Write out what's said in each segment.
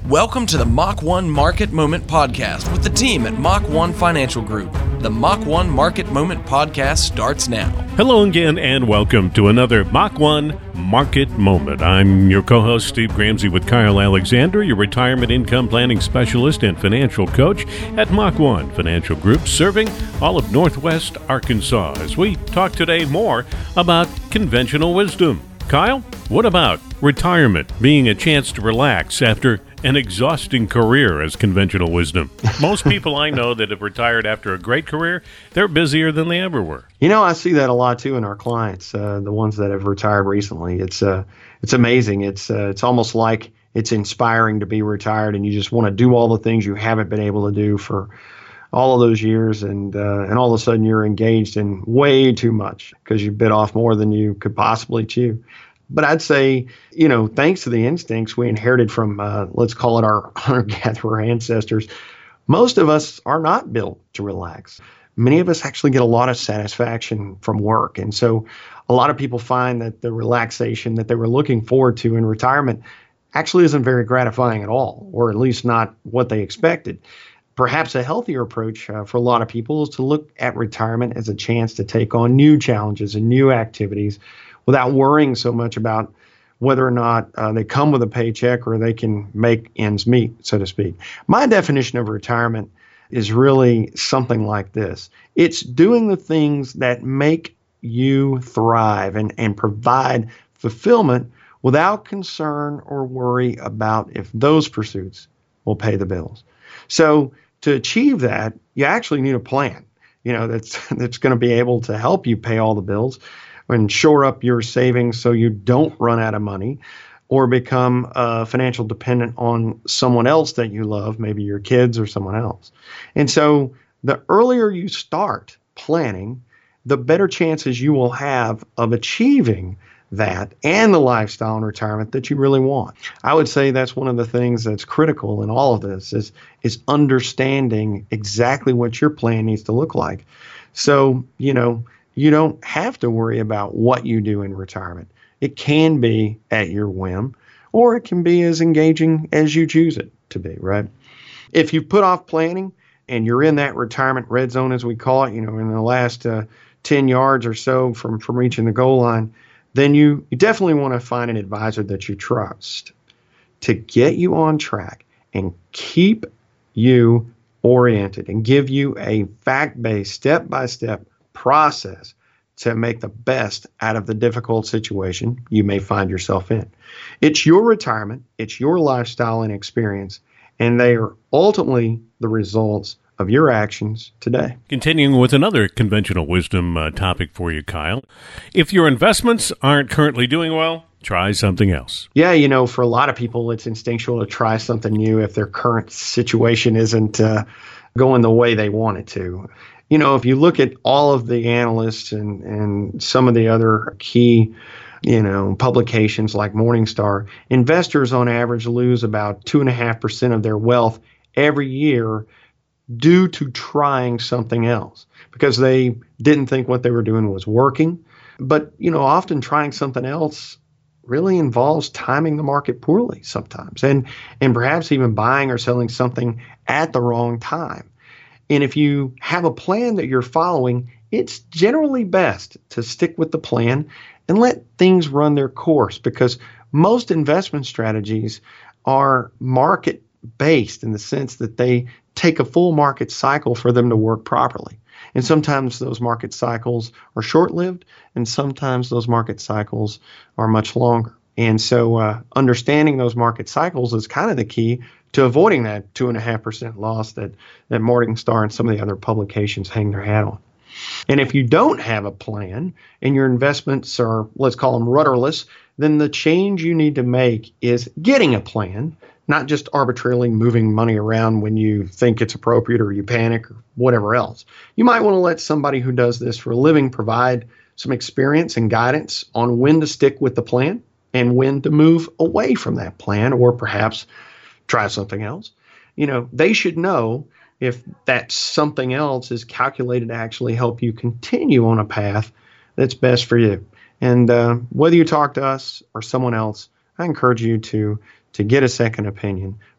Welcome to the Mach 1 Market Moment Podcast with the team at Mach 1 Financial Group. The Mach 1 Market Moment Podcast starts now. Hello again and welcome to another Mach 1 Market Moment. I'm your co-host Steve Gramsey with Kyle Alexander, your retirement income planning specialist and financial coach at Mach 1 Financial Group, serving all of Northwest Arkansas as we talk today more about conventional wisdom. Kyle, what about retirement being a chance to relax after an exhausting career as conventional wisdom? Most people I know that have retired after a great career, they're busier than they ever were. You know, I see that a lot too in our clients, the ones that have retired recently. It's amazing. It's almost like it's inspiring to be retired, and you just want to do all the things you haven't been able to do for all of those years, and all of a sudden you're engaged in way too much because you bit off more than you could possibly chew. But I'd say, you know, thanks to the instincts we inherited from, let's call it our hunter-gatherer ancestors, most of us are not built to relax. Many of us actually get a lot of satisfaction from work. And so a lot of people find that the relaxation that they were looking forward to in retirement actually isn't very gratifying at all, or at least not what they expected. Perhaps a healthier approach for a lot of people is to look at retirement as a chance to take on new challenges and new activities without worrying so much about whether or not they come with a paycheck or they can make ends meet, so to speak. My definition of retirement is really something like this. It's doing the things that make you thrive and provide fulfillment without concern or worry about if those pursuits will pay the bills. So to achieve that, you actually need a plan, you know, that's going to be able to help you pay all the bills and shore up your savings so you don't run out of money or become financial dependent on someone else that you love, maybe your kids or someone else. And so the earlier you start planning, the better chances you will have of achieving that and the lifestyle in retirement that you really want. I would say that's one of the things that's critical in all of this is understanding exactly what your plan needs to look like. So, you know, you don't have to worry about what you do in retirement. It can be at your whim, or it can be as engaging as you choose it to be, right? If you put off planning and you're in that retirement red zone, as we call it, you know, in the last 10 yards or so from reaching the goal line, then you definitely want to find an advisor that you trust to get you on track and keep you oriented and give you a fact-based, step-by-step process to make the best out of the difficult situation you may find yourself in. It's your retirement, it's your lifestyle and experience, and they are ultimately the results of your actions today. Continuing with another conventional wisdom topic for you, Kyle. If your investments aren't currently doing well, try something else. Yeah, you know, for a lot of people, it's instinctual to try something new if their current situation isn't going the way they want it to. You know, if you look at all of the analysts and some of the other key, you know, publications like Morningstar, investors on average lose about 2.5% of their wealth every year due to trying something else because they didn't think what they were doing was working. But, you know, often trying something else really involves timing the market poorly sometimes and perhaps even buying or selling something at the wrong time. And if you have a plan that you're following, it's generally best to stick with the plan and let things run their course because most investment strategies are market-based in the sense that they take a full market cycle for them to work properly. And sometimes those market cycles are short-lived, and sometimes those market cycles are much longer. And so understanding those market cycles is kind of the key to avoiding that 2.5% loss that Morningstar and some of the other publications hang their hat on. And if you don't have a plan and your investments are, let's call them rudderless, then the change you need to make is getting a plan, not just arbitrarily moving money around when you think it's appropriate or you panic or whatever else. You might want to let somebody who does this for a living provide some experience and guidance on when to stick with the plan and when to move away from that plan or perhaps try something else. You know, they should know if that something else is calculated to actually help you continue on a path that's best for you. And whether you talk to us or someone else, I encourage you to get a second opinion.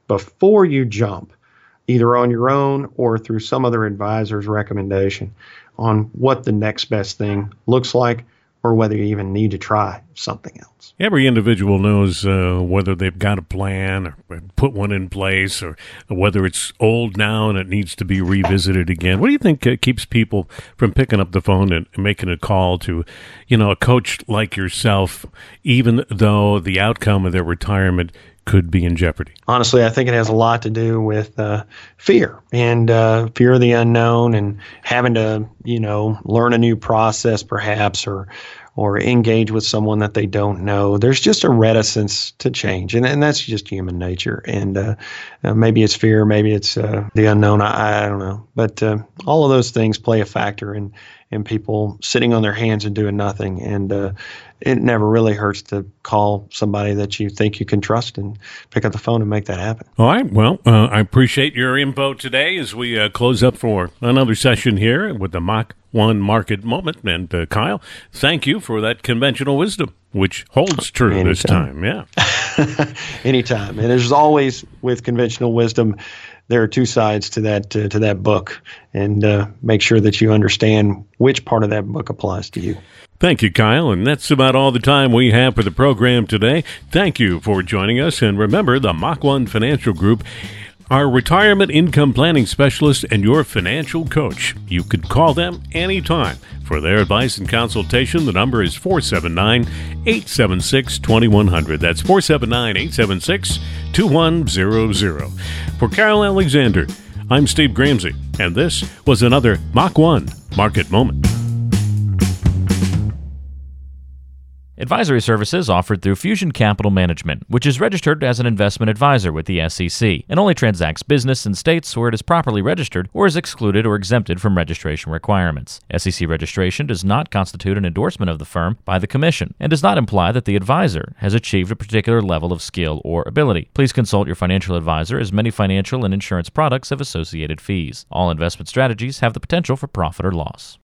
before you jump, either on your own or through some other advisor's recommendation, on what the next best thing looks like or whether you even need to try something else. Every individual knows whether they've got a plan or put one in place, or whether it's old now and it needs to be revisited again. What do you think keeps people from picking up the phone and making a call to, a coach like yourself, even though the outcome of their retirement could be in jeopardy? Honestly, I think it has a lot to do with fear and fear of the unknown and having to, learn a new process perhaps, or engage with someone that they don't know. There's just a reticence to change, and that's just human nature. And maybe it's fear, maybe it's the unknown. I don't know. But all of those things play a factor in people sitting on their hands and doing nothing. And it never really hurts to call somebody that you think you can trust and pick up the phone and make that happen. All right. Well, I appreciate your info today as we close up for another session here with the Mach 1 Market Moment. And Kyle, thank you for that conventional wisdom, which holds true Anytime. This time. Yeah. Anytime. And there's always, with conventional wisdom, there are two sides to that book, and make sure that you understand which part of that book applies to you. Thank you, Kyle, and that's about all the time we have for the program today. Thank you for joining us, and remember, the Mach 1 Financial Group, our retirement income planning specialist and your financial coach. You could call them anytime for their advice and consultation. The number is 479-876-2100. That's 479-876-2100. For Kyle Alexander, I'm Steve Gramsey, and this was another Mach 1 Market Moment. Advisory services offered through Fusion Capital Management, which is registered as an investment advisor with the SEC and only transacts business in states where it is properly registered or is excluded or exempted from registration requirements. SEC registration does not constitute an endorsement of the firm by the Commission and does not imply that the advisor has achieved a particular level of skill or ability. Please consult your financial advisor, as many financial and insurance products have associated fees. All investment strategies have the potential for profit or loss.